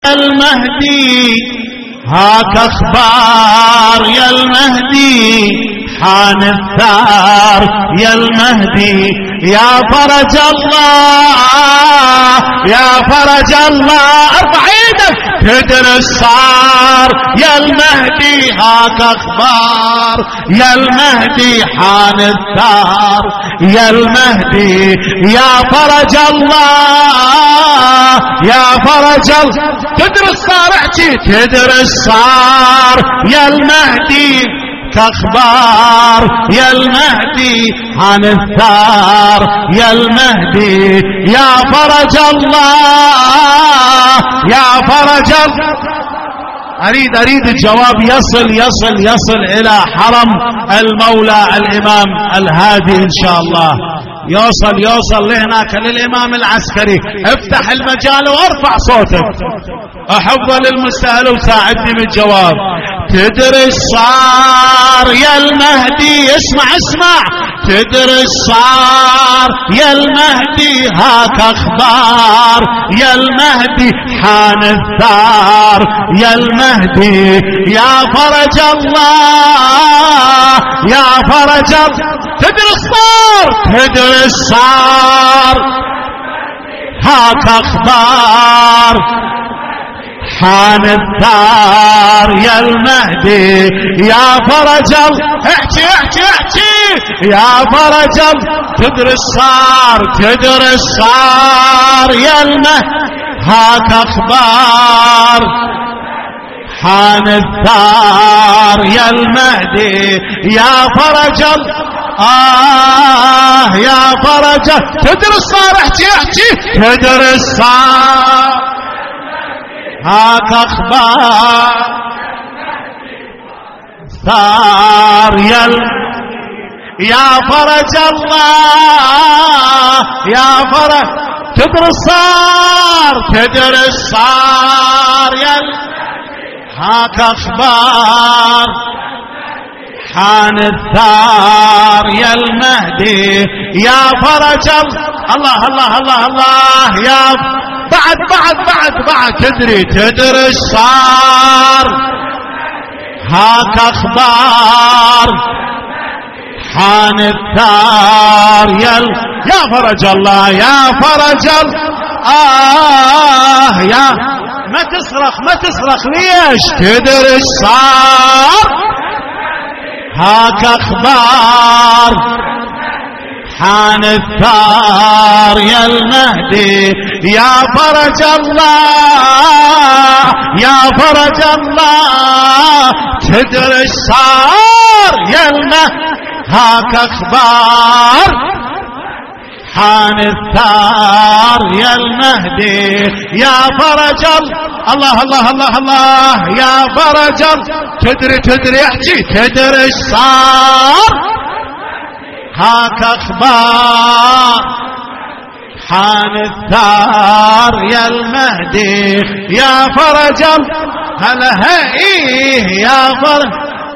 المهدي هاك اخبار يا المهدي، حان الثار يا المهدي، يا فرج الله يا فرج الله. ارفع ايدك تدري الصار يا المهدي، هاك اخبار يا المهدي، حان الثار يا المهدي، يا فرج الله يا فرج الله. تدري الصار احكي تدري الصار يا المهدي كاخبار يا المهدي، عن الثار يا المهدي، يا فرج الله يا فرج الله. اريد الجواب يصل الى حرم المولى الامام الهادي ان شاء الله، يوصل لهناك للامام العسكري. افتح المجال وارفع صوتك، احب للمستهل وساعدني بالجواب. تدري الصار يا المهدي، اسمع تدري الصار يا المهدي، هاك اخبار يا المهدي، حان الثار يا المهدي، يا فرج الله يا فرج الله. تدري الصار تدري الصار هاك اخبار، حان الثار يا المهدي، يا فرج الله. احكي يا فرج الله. تدري الصار تدري الصار يا المهدي، هاك اخبار، حان الثار يا المهدي، يا فرج الله يا فرج. تدري الصار احكي تدري الصار، هاك اخبار ثار يا فرج الله يا فرج. تدري الصار تدري الصار يا هاك اخبار، حان الثار يا المهدي، يا فرج الله الله الله الله. يا بعد تدري الصار، هاك اخبار، حان الثار يا فرج الله يا فرج الله. يا ما تصرخ ليش؟ تدري الصار، هاك اخبار، حان الثار يا المهدي، يا فرج الله يا فرج الله. تدري الصار يا المهدي، هاك اخبار، حان الثار يا المهدي، يا فرج الله الله الله الله. يا فرج تدري احكي تدري الصار، هاك اخبار، حان الثار يا المهدي، يا فرج هلا هيه يا فرج.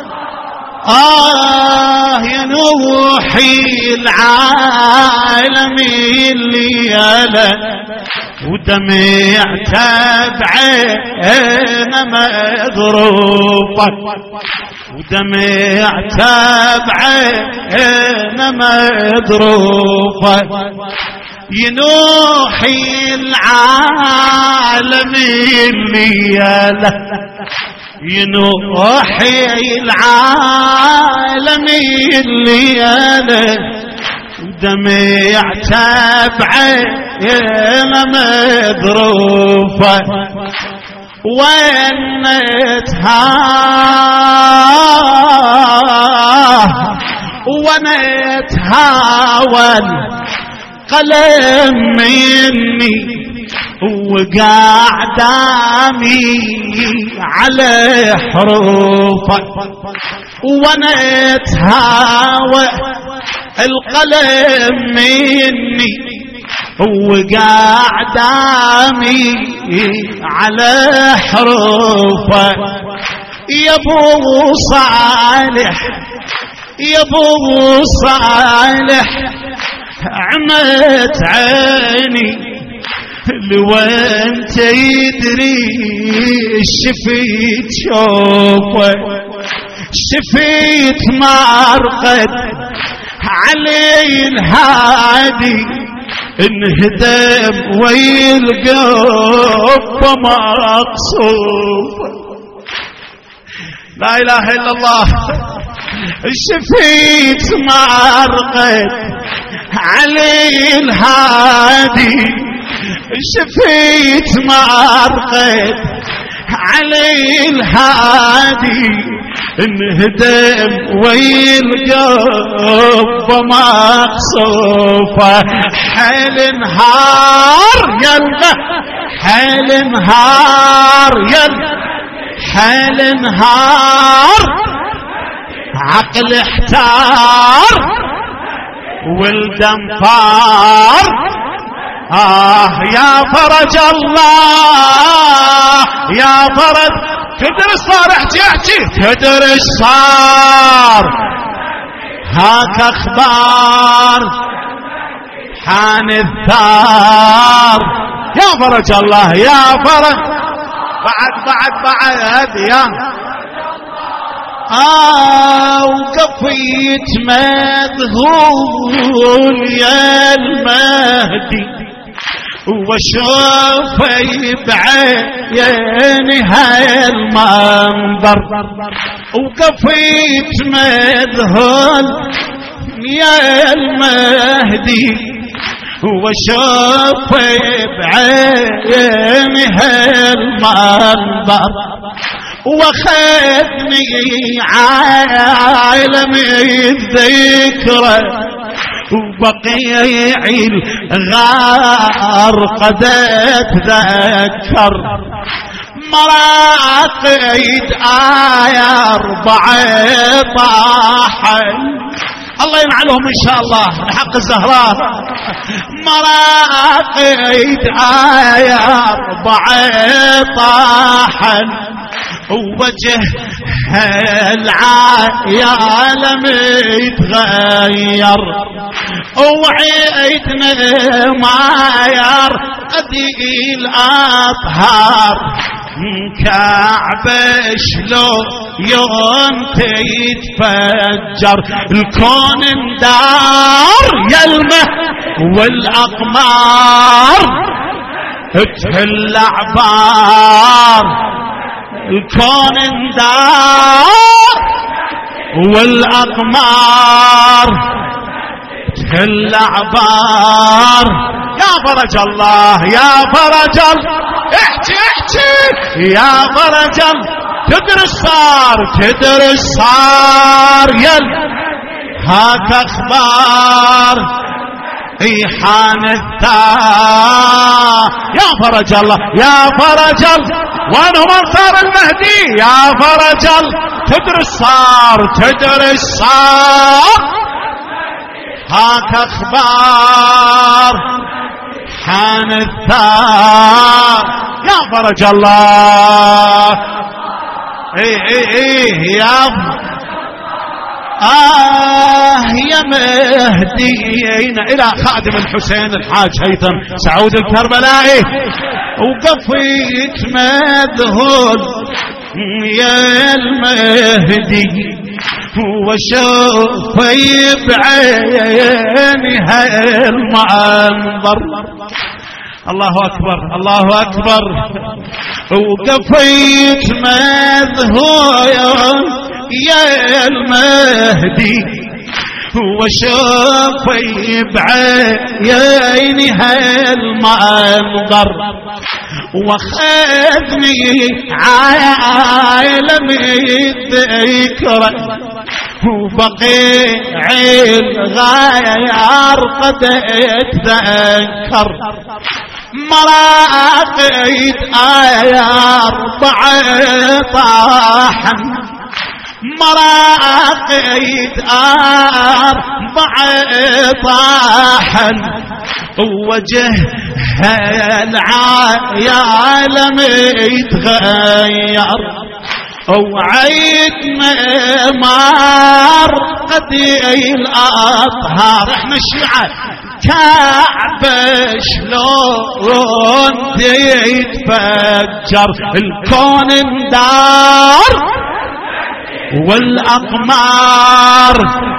يا نوحي العالمي اللي ياله، ودمعت بعين مذروفك، ودمعت بعين مذروفك. ينوحي العالمي اللي ياله، ينوحي العالمي اللي ياله، ودمعت بعين مذروفة. ونتها والقلم مني، وقاعدامي على حروفك. ونتهاوى القلم مني، وقاعدامي على حروفك. يا ابو صالح يا ابو صالح، عمت عيني لوين تدري الشفيت شوفه شفيت مرقد علي الهادي انهدم ويلقف مقصوف. لا اله الا الله. شفيت مرقد علي الهادي شفيت مرقد علي الهادي انهدم ويلقف مقصوفه. حيل نهار يلقى حيل نهار يلقى حيل نهار عقل احتار والدم فار. يا فرج الله يا فرج. تدري صار احكي تدري صار هاك اخبار حان الثار. يا فرج الله يا فرج. بعد يا وقفيت مذهول يا المهدي وشوفي بعيني هالمنظر. وقفيت مذهول يا المهدي وشوفي بعيني هالمنظر. واخذني عالم الذكرى وبقيع الغار قد اتذكر. مراقيد آية 4 طاحن الله ينعلهم ان شاء الله بحق الزهراء. مراقيد آية 4 طاحن ووجه العالم يتغير. وعيدنا ما يرقدي الأطهار كعبة شلون تتفجر. الكون اندار يلمه والأقمار تهل عبار. الكون اندار والأقمار تهل عبار. يا فرج الله يا فرج الله. احكي يا فرج الله. تدري صار يل هاك اخبار ايحان الثار. يا فرج الله يا فرج الله. وانهم انصار المهدي يا فرج الله. تدري صار هاك اخبار حان الثار. يا فرج الله. يا يا مهدينا إلى خادم الحسين الحاج هيثم سعود الكربلائي. وقفيت مذهول يا المهدي وشوفي بعيني هالمنظر. الله أكبر الله أكبر. وقفيت مذهول يا المهدي وشوفي بعيني هالمنظر. واخذني عالم الذكرى وبقيع الغيار قد اتذكر. مراقيد آية 4 طاحن مراقيد 4 طاحن. ووجه العالم يتغير. وعيد مار قدي الأطهار. احنا الشيعة الكعبة شلون يتفجر الكون اندار والأقمار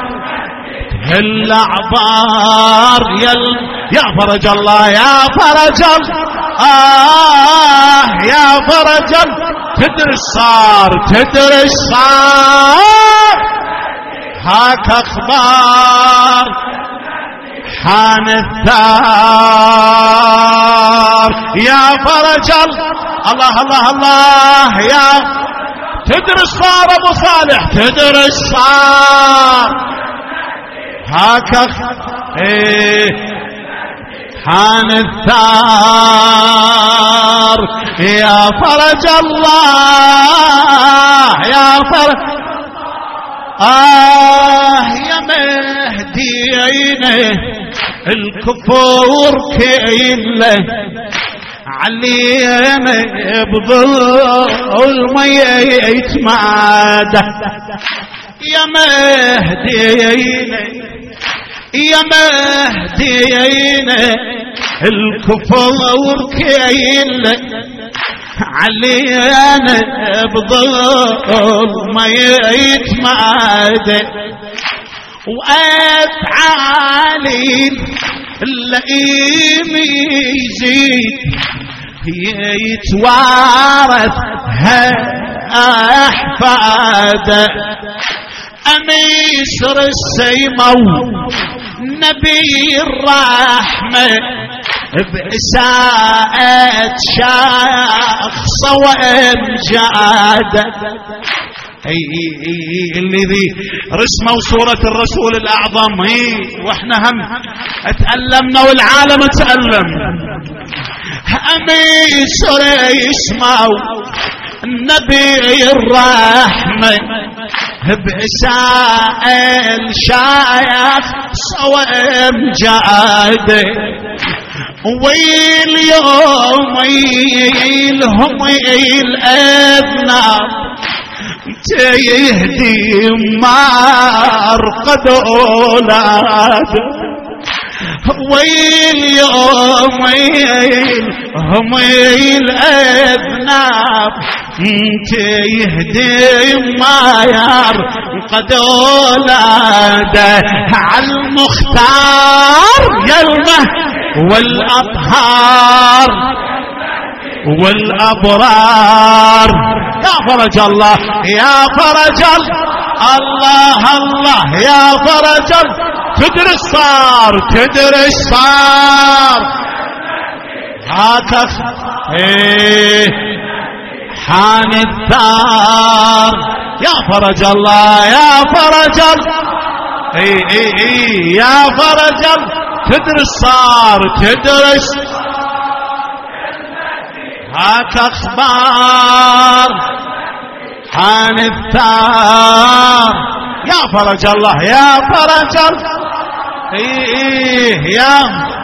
الأعبار يا فرج الله يا فرج يا فرج تدري صار هاك أخبار حان الثار يا فرج الله الله الله يا تدري صار ابو صالح تدري صار هاك حان الثار يا فرج الله يا فرج يا مهدينا الكفور كيله علينا بظلم يتمادى يا مهدينا الكفور كيله علينا بظلم يتمادى وأفعالي اللئيم يزيد يتوارث أحفاده أميسر السيمو نبي الرحمة بإساءة شخص وإمجاده الذي رسموا صورة الرسول الأعظم واحنا هم اتألمنا والعالم اتألم أميسر يسمعوا النبي الرحمة بإساء الشايخ صوام جاده واليوم يلهم الأبناء تيهدي مارقد أولاده واليوم هم الأبناء تيهدي ما يرقد أولاده عالمختار يلمه والأطهار والأبرار يا فرج الله يا فرج الله الله يا فرج تدري صار هاك حان الثار يا فرج الله يا فرج يا فرج تدري صار هاك أخبار حان الثار يا فرج الله يا فرج يا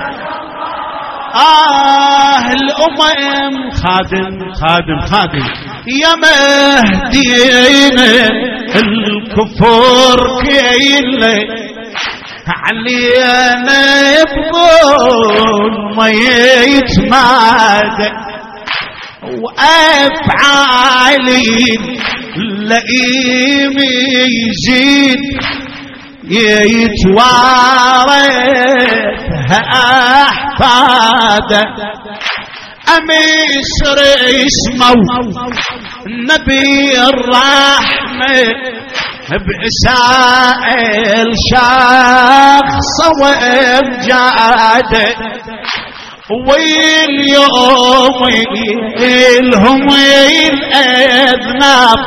الأمم خادم يا مهدينا الكفور كيله علينا يبغون ما يتمادى وأفعالي اللئيم يزيد يتوارث أحفاده أميسر اسمه النبي الرحمة بإساء الشخص وإمجاده واليوم الهم الأذناب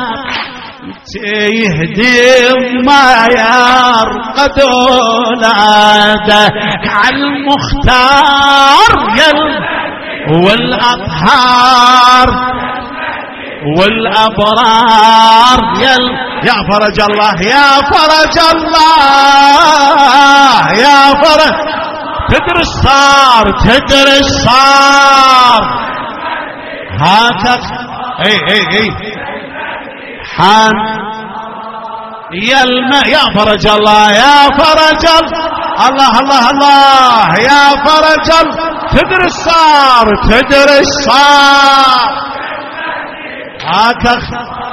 تيهدم ما يرقد أولاده عالمختار والأطهار والأبرار يا فرج الله يا فرج الله يا فرج تدري صار هاتك حان يا فرج الله يا فرج الله الله الله الله يا فرج تدري الصار تدري الصار هاك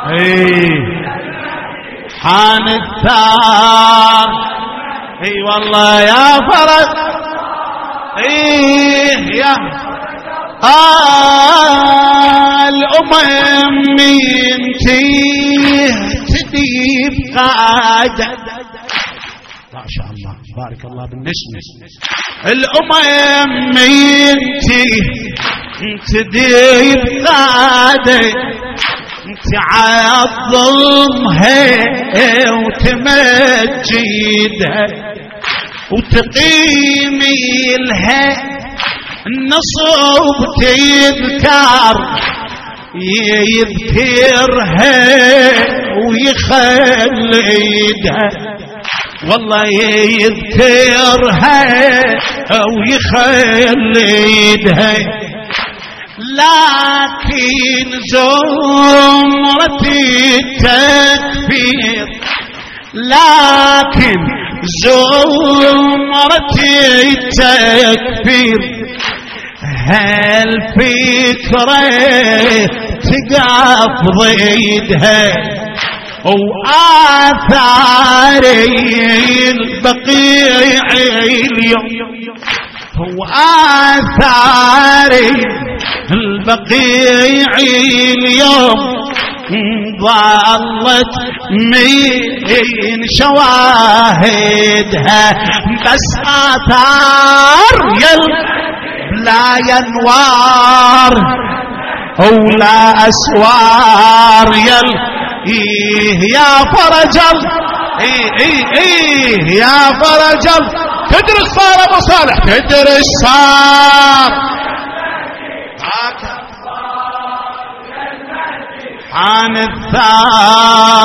حان الثار اي والله يا فرج يا الأمم تديب قادة ما شاء الله بارك الله بالنسبة الأمم تديب قادة تعظمها وتمجدها وتقيمي لها النصب تذكر يذكرها ويخلدها والله يذكرها ويخلدها لكن زمرة التكبير لكن زمرة التكبير هالفكرة تقف ضدها وآثاري البقيع اليوم وآثاري البقيع اليوم ظلت من شواهدها بس آثار لا ينوار أو لا أسوار يا فرج يا فرج تدري الصار أبو صالح تدري الصار حان الثار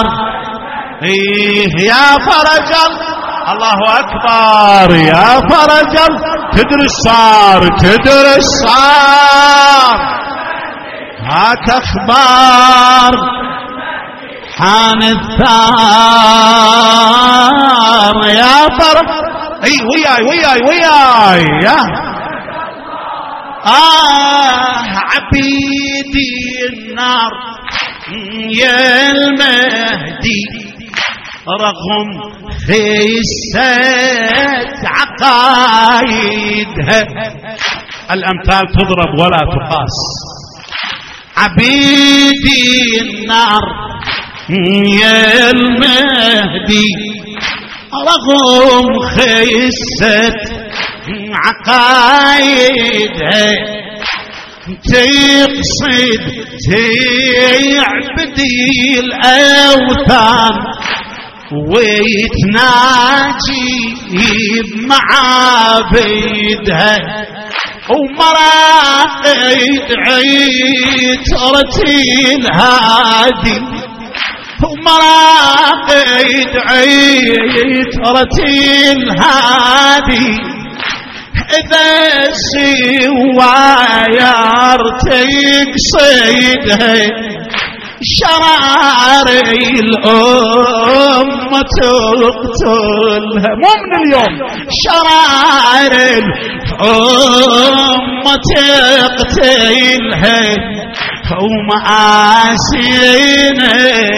يا فرج الله أكبر يا فرج تدري الصار تدري الصار هاك أخبار حان الثار يا فرج وياي يا عبيدي النار يا المهدي رغم خيسة عقايدها الأمثال تضرب ولا تقاس عبيدي النار يا المهدي رغم خيسة عقايدها تقصد تعبدي الأوثان ويتناجي بمعابدها ومراقد عيترتي الهادي ومراقد عيترتي الهادي إذا سوايار تقصدها شراري الأمة تقتلها مو من اليوم شراري الأمة تقتلها ومآسينا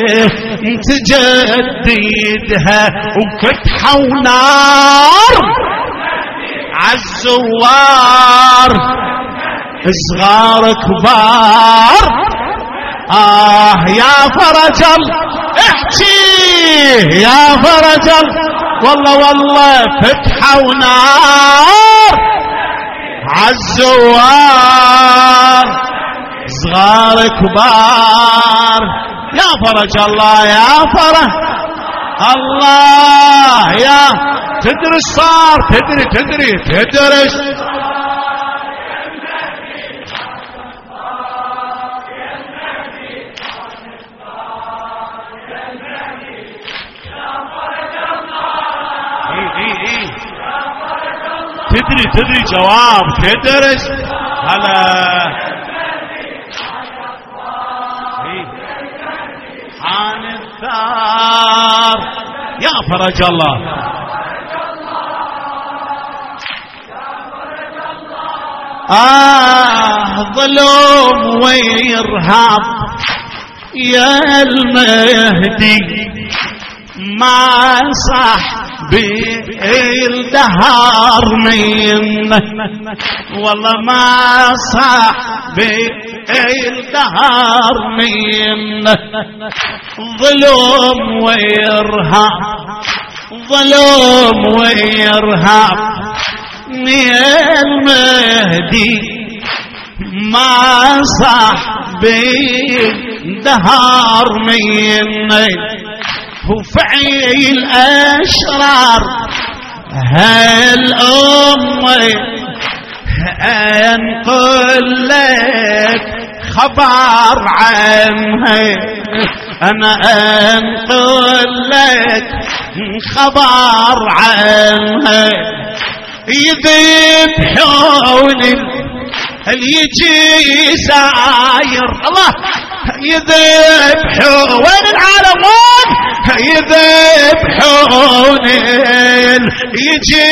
تجددها وفتحة ونار عالزوار صغار كبار يا فرج احكي يا فرج والله فتحة ونار عالزوار صغار كبار يا فرج الله يا فرج الله يا تدري صار تدري تدري جواب تدرس هلا حان الثار يا فرج الله ظلم وإرهاب يا المهدي ما صح بالدهار منه والله ما صح بالدهار منه ظلم وإرهاب ظلم وإرهاب يا المهدي ما صح بالدهار منه وفعيل أشرار هالأمة أنقل لك خبر عنها أنا أنقل لك خبر عنها يذبحون اللي يجي ساير الله يذبحون وين العالمون يذبحون يجي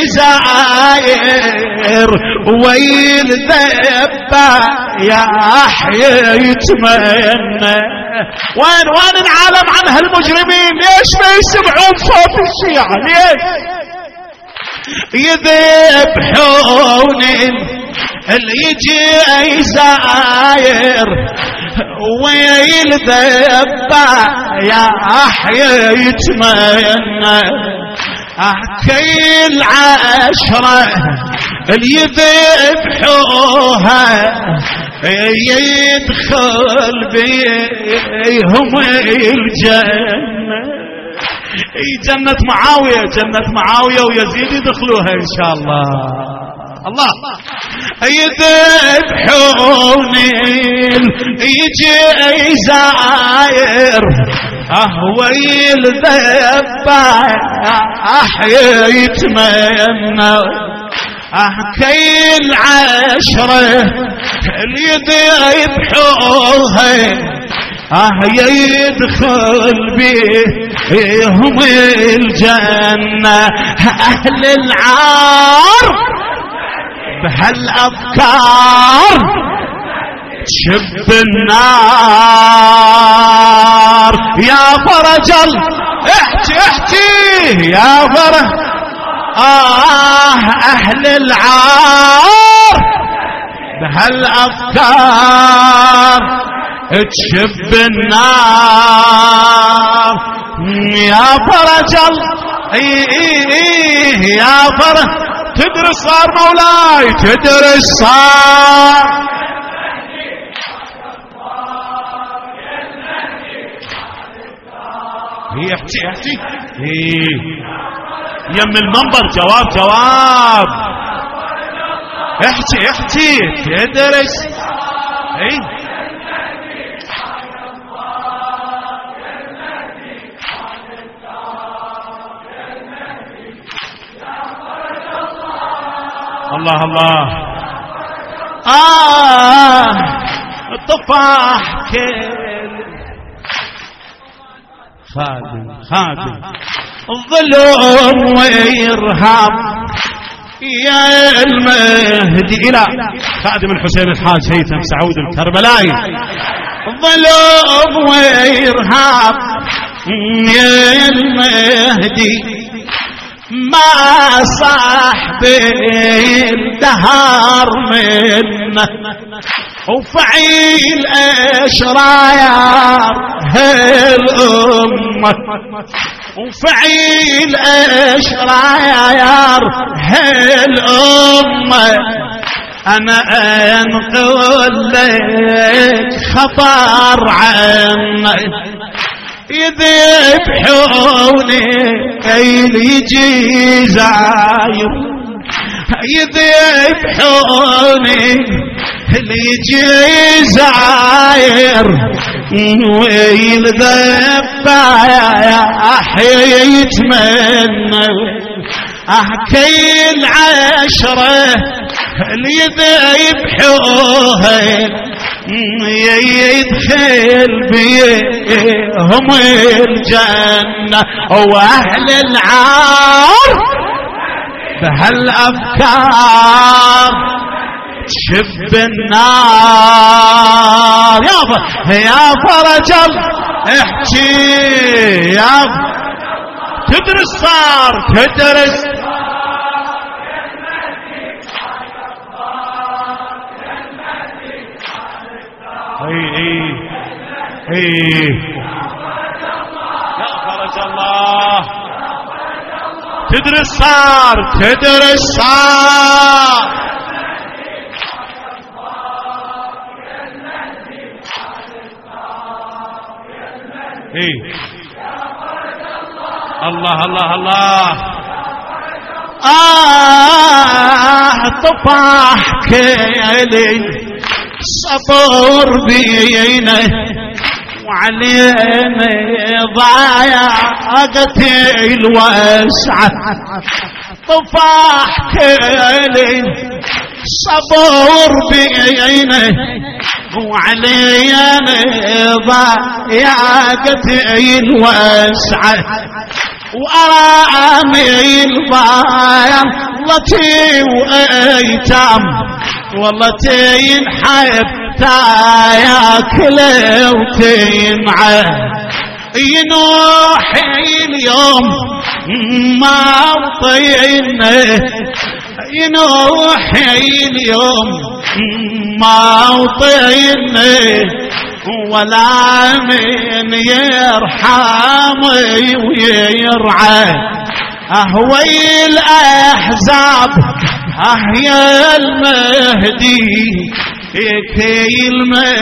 زاير ويل ذبا يا حي يتمنى وين العالم عن هالمجرمين ليش ما يسمعون صوت الشيعة ليش يذبحون اللي يجي زاير ويل ذبا يا حي يتمنى احكي العشرة اللي يذبحوها يدخل بيهم الجنة جنة معاوية ويزيد يدخلوها ان شاء الله الله يذبحون يجي زاير ويل ذبا احيا يتمنى احكي العشرة اللي يذبحوها يدخل بيهم الجنة اهل العار بهالأفكار تشب النار يا فرج احكي يا فرج أهل العار بهالأفكار تشب النار يا فرج يا فرج تدرس صار مولاي تدرس صار هي احكي يم المنبر جواب احكي تدرس الله الله الطفاح كل خادم الظلم وإرهاب يا المهدي إلى خادم الحسين الحاج هيثم سعود الكربلائي ظلم وإرهاب يا المهدي ما صاحب الدهار منه وفعيل اشرار هالامه وفعيل اشرار هالامه انا انقل لك خبر عنه يذبحوني اللي يجي زاير يذبحوني اللي يجي زاير ويل ذبا يا احيا يتمنى احكي العشرة اللي يذبحوها يدخل بيهم الجنة واهل العار بهالافكار تشب النار يا فرج احكي يا تدرس صار تدرس يا فرج الله تدرس صار تدرس صار الله الله الله طفح كيلي صبر بينا وعلينا ضايقتي الوسعة طفح كيلي صبر بينا وعلينا ضايقتي الوسعة وأرامي الضالتي وأيتام والله تنحب تاياكل وتنعى ينوحي اليوم ما طينا ينوحي اليوم ما طينا ولا من يرحمي ويرعى أهوي الأحزاب أهيا المهدي كلمة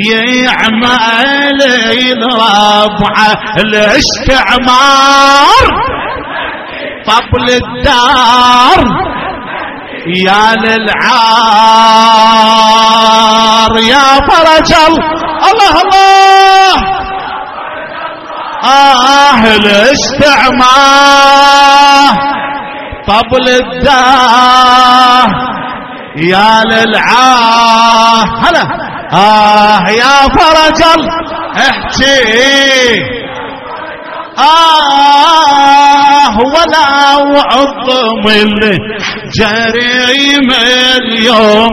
يعمل الربعة الاستعمار طبل الدار يا للعار يا فرج الله الله الاستعمار طبل الدار يا للعار هلا يا فرج احكي ولا وعظم الجريمة اليوم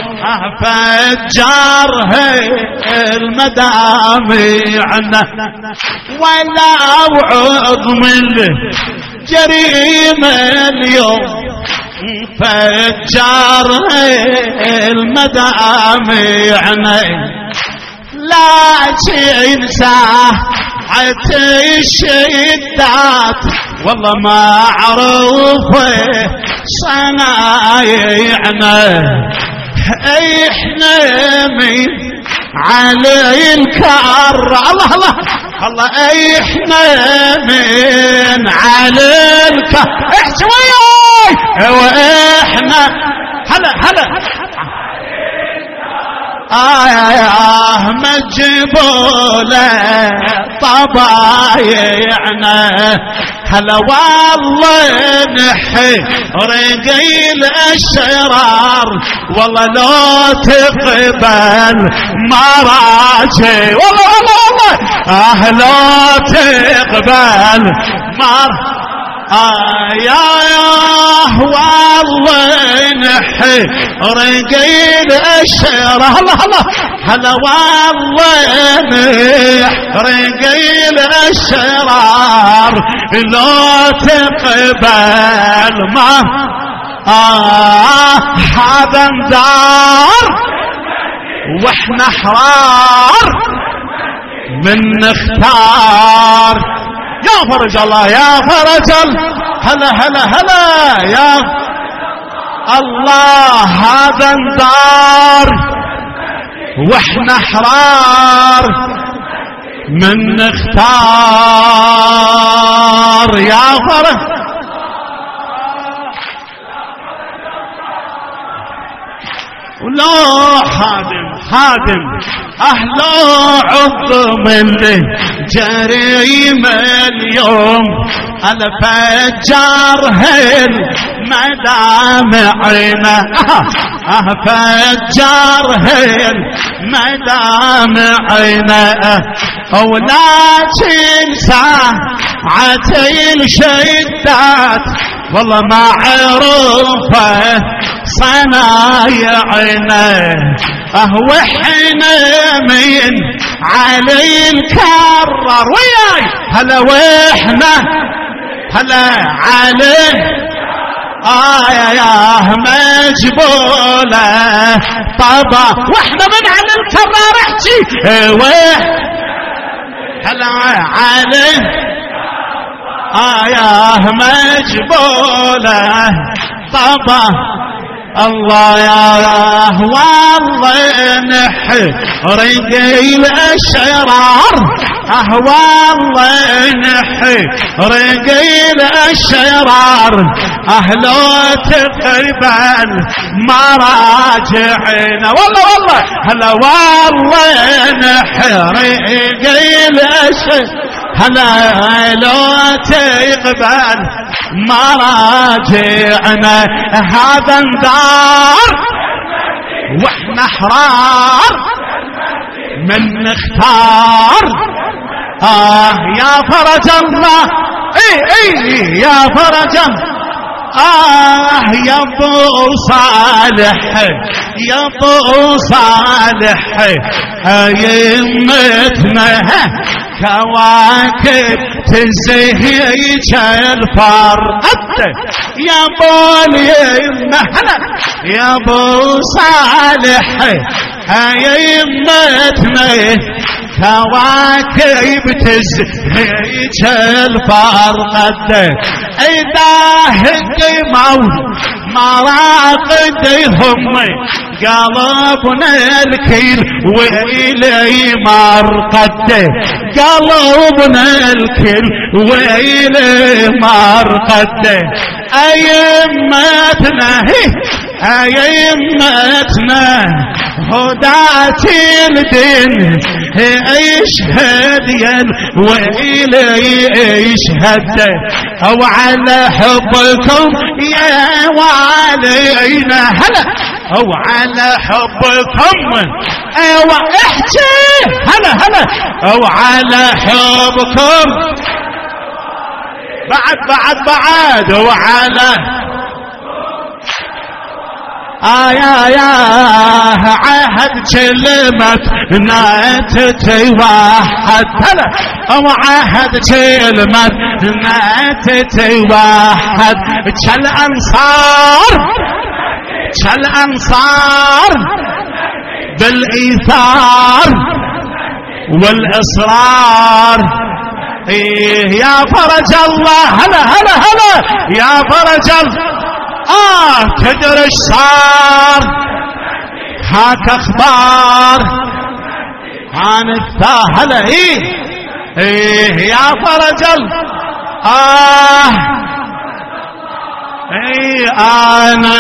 فجرها المدامعنا ولا وعظم الجريمة اليوم فجرها المدامعنا لكن ساعة الشدات والله ما عرفه صنايعنا احنا من علي الكار الله الله الله احنا من علي الكار احكي وياي واحنا هلا هلا مجبولة طبايعنا هلا والله نحي رقيل الشرار والله لو تقبل مراجي والله والله والله لو تقبل يا والله نحي رقيل الشرار الله الله هلا والله رقيل الشرار لو تقبل ما هذا ندار واحنا حرار من نختار يا فرج الله يا فرج هلا هلا هلا يا الله هذا ندار واحنا حرار من نختار يا فرج ولو خادم أهلا عظم الجريمة اليوم الفجار هل مدامعنا فجار هل مدامعنا ولكن ساعتي الشدات والله ما عرفه صنايعنا وإحنا من علي الكرر وياي هلا وإحنا هلا علي يا مجبولة طبا واحنا من على الكرار احكي هلا علي يا مجبولة طبا الله يا والله نحرق الاشرار والله نحرق الاشرار لو تقبل مراجعنا والله هلا والله نحرق الاشرار هلا لو تقبل مراجعنا هذا ندار واحنا احرار من نختار يا فرج الله يا فرج يا ابو صالح يا ابو صالح يمتنا كواكب تزهيج الفرقة يا بولي مهلا يا ابو صالح يمتنا كواكب تزهيج الفرقة ايداه قيموا مراقدهم قلبنا الكيل وإلي مرقده قلبنا الكيل وإلي مرقده أيمتنا أيمتنا هداة الدين اشهد يل وإلي اشهد أو على حبكم يا والينا هلا أو على حبكم أيوة احكي هلا أو على حبكم بعد وعلى يا عهد كلمة نتتوحد هلا أو عهد كلمة نتتوحد كالأنصار بالإيثار والإصرار يا فرج الله هلا يا فرج الله تدري ايش صار هاك اخبار عن الثاهلة يا فرج انا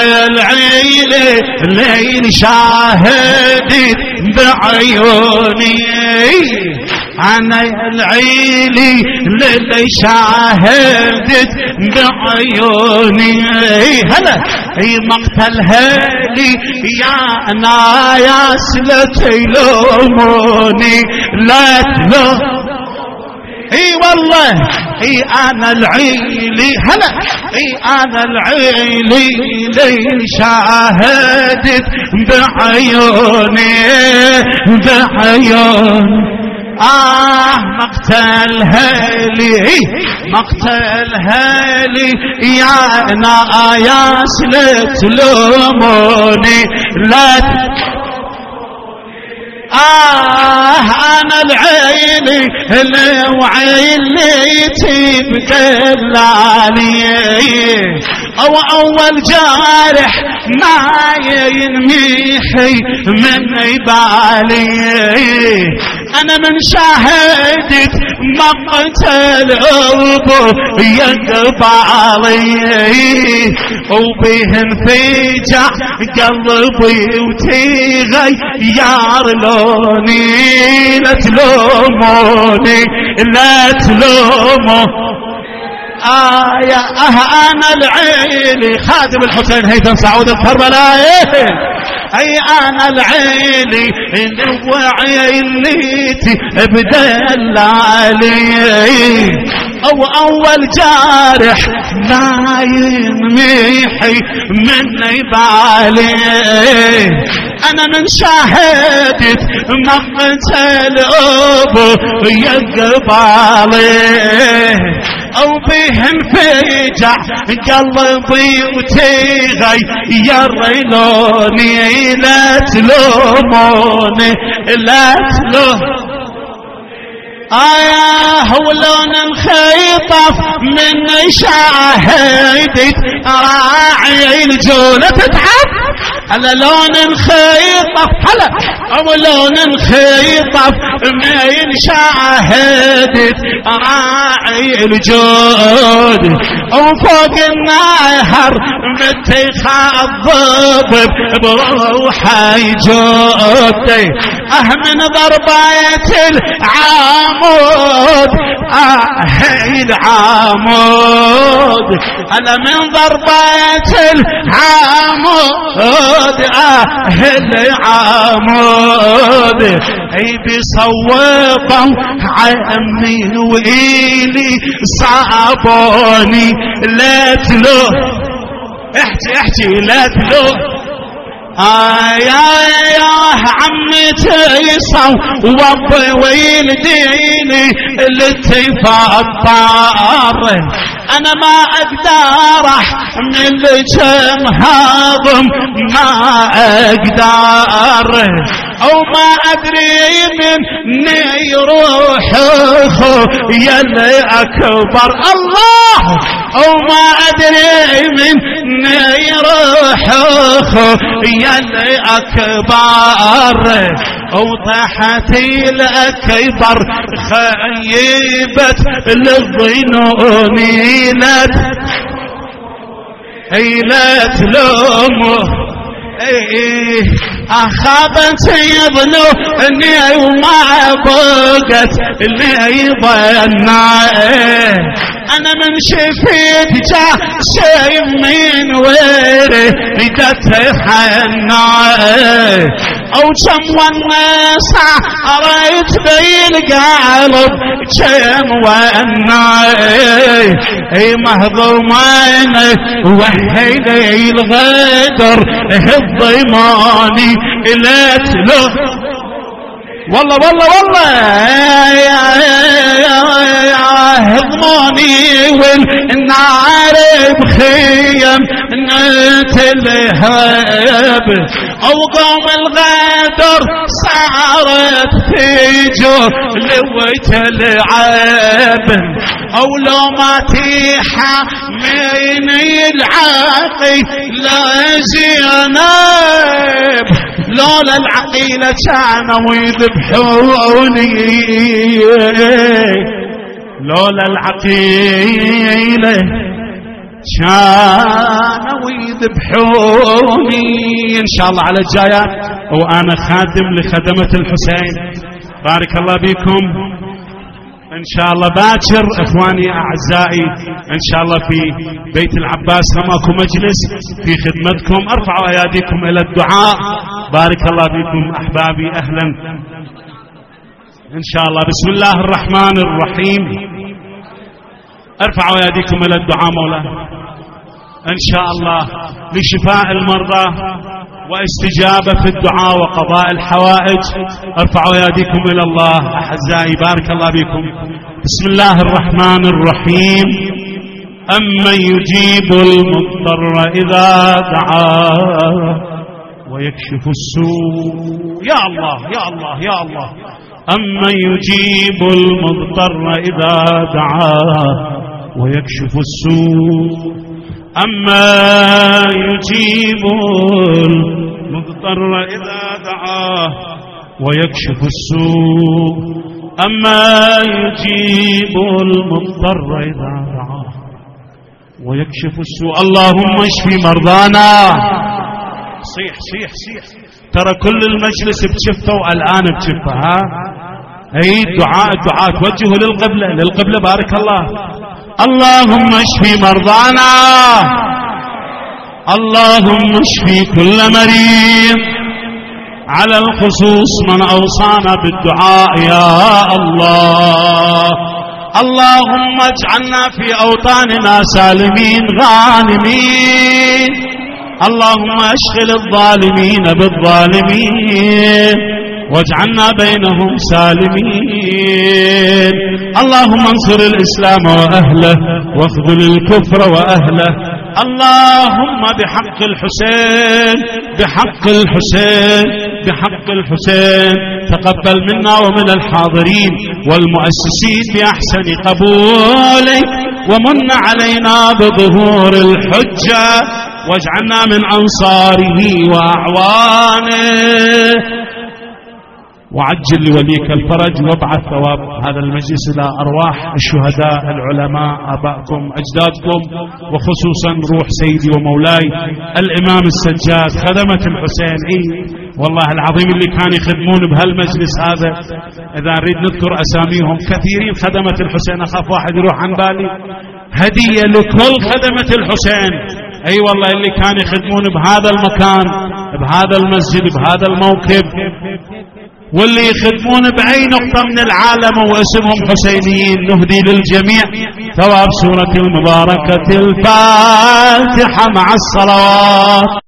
العيل شاهدت بعيوني أنا العيلي للي شاهدت بعيوني هلا مقتل هالي يا ناس لا تلوموني لا تلوموني والله أنا العيلي هلا أنا العيلي لي شاهدت بعيوني مقتل هالي يا ناس لا تلوموني لا أنا العيلي وعيلتي بقلالي أول جارح ما ينميحي من بالي أنا من شاهدت مقتل أبو يقبالي وبهن فيجع قلبي وتغير لوني لا تلوموني لا تلوموني أنا العيلي خادم الحسين هيثم سعود الكربلاء أنا العيلي وعيلتي بدل علي او اول جارح ما ينمحي مني بالي. انا من شاهدت مقتل ابو يقبالي او بهم فجع قلبي وتغير لوني. لا تلوموني لا تلوموني ولون انخيطف من شاهدت راعي الجولة تتعب على لون انخيطف هلا ولون انخيطف من شاهدت راعي الجود وفوق النهر متخضب بروحي جودي من ضربات العمود العمود انا من ضربات العمود العمود اي بصوبوا عمي وإلي صعبوني. لا تلو احكي لا تلو يا عمتي صوب ويلديني للتفطر. انا ما اقدر احمل كم هاضم ما اقدر او ما ادري من يروح يا الاكبر الله او ما ادري من يروح يا الاكبر او تحت الاكبر خيبت للظنون. لا تلوموا اخابت يظنوا اني وما بقت اللي يظنى. انا من شفيت جا شيء من ويري تتحنى او كم ونسع ريت بالقلب كم وناي مهضومين وحيلي الغدر الضيماني. لا تلو والله والله والله هضموني والنار بخيم نتلهب او قوم الغدر صارت في جو لويت العب او لو ما تيحى من العقي لا زينب لولا العقيلة كانوا يذبحوني لولا العقيلة كانوا يذبحوني. ان شاء الله على الجايات وانا خادم لخدمة الحسين بارك الله بكم ان شاء الله باكر اخواني اعزائي ان شاء الله في بيت العباس رماكم مجلس في خدمتكم. ارفعوا اياديكم الى الدعاء بارك الله بكم احبابي اهلا ان شاء الله. بسم الله الرحمن الرحيم. ارفعوا اياديكم الى الدعاء مولانا ان شاء الله لشفاء المرضى واستجابة في الدعاء وقضاء الحوائج. ارفعوا اياديكم الى الله اعزائي بارك الله بكم. بسم الله الرحمن الرحيم. امن يجيب المضطر اذا دعاه ويكشف السوء. يا الله يا الله يا الله. امن يجيب المضطر اذا دعاه ويكشف السوء. أما يجيب المضطر إذا دعاه ويكشف السوء. أما يجيب المضطر إذا دعاه ويكشف السوء. اللهم اشف مرضانا. صيح صيح صيح ترى كل المجلس بشفة والآن بشفة ها. اي الدعاء الدعاء توجهوا للقبلة للقبلة بارك الله. اللهم اشف مرضانا. اللهم اشف كل مريض على الخصوص من اوصانا بالدعاء يا الله. اللهم اجعلنا في أوطاننا سالمين غانمين. اللهم اشغل الظالمين بالظالمين واجعلنا بينهم سالمين. اللهم انصر الإسلام وأهله واخذل الكفر وأهله. اللهم بحق الحسين بحق الحسين بحق الحسين تقبل منا ومن الحاضرين والمؤسسين بأحسن قبولك، ومن علينا بظهور الحجة واجعلنا من أنصاره وأعوانه، وعجل لوليك الفرج وابعث ثواب هذا المجلس إلى أرواح الشهداء العلماء آبائكم أجدادكم، وخصوصا روح سيدي ومولاي الإمام السجاد خدمة الحسين. والله العظيم اللي كان يخدمون بهالمجلس هذا إذا نريد نذكر أساميهم كثيرين خدمة الحسين، أخاف واحد يروح عن بالي. هدية لكل خدمة الحسين، أي والله اللي كان يخدمون بهذا المكان بهذا المسجد بهذا الموكب، واللي يخدمون بأي نقطة من العالم واسمهم حسينيين، نهدي للجميع ثواب سورة المباركة الفاتحة مع الصلوات.